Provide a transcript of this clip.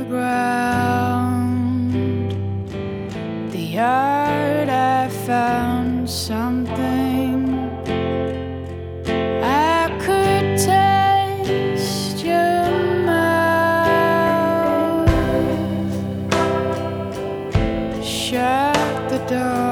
ground. The yard I found something I could taste your mouth. Shut the door.